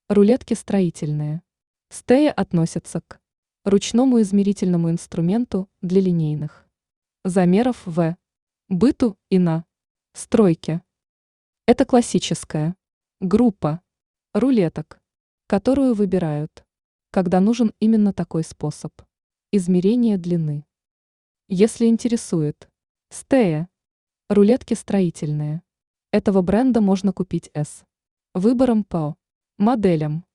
Рулетки строительные. Стея относятся к ручному измерительному инструменту для линейных замеров в быту и на стройке. Это классическая группа рулеток, которую выбирают, когда нужен именно такой способ измерения длины. Если интересует стея, рулетки строительные. Этого бренда можно купить с выбором по моделям.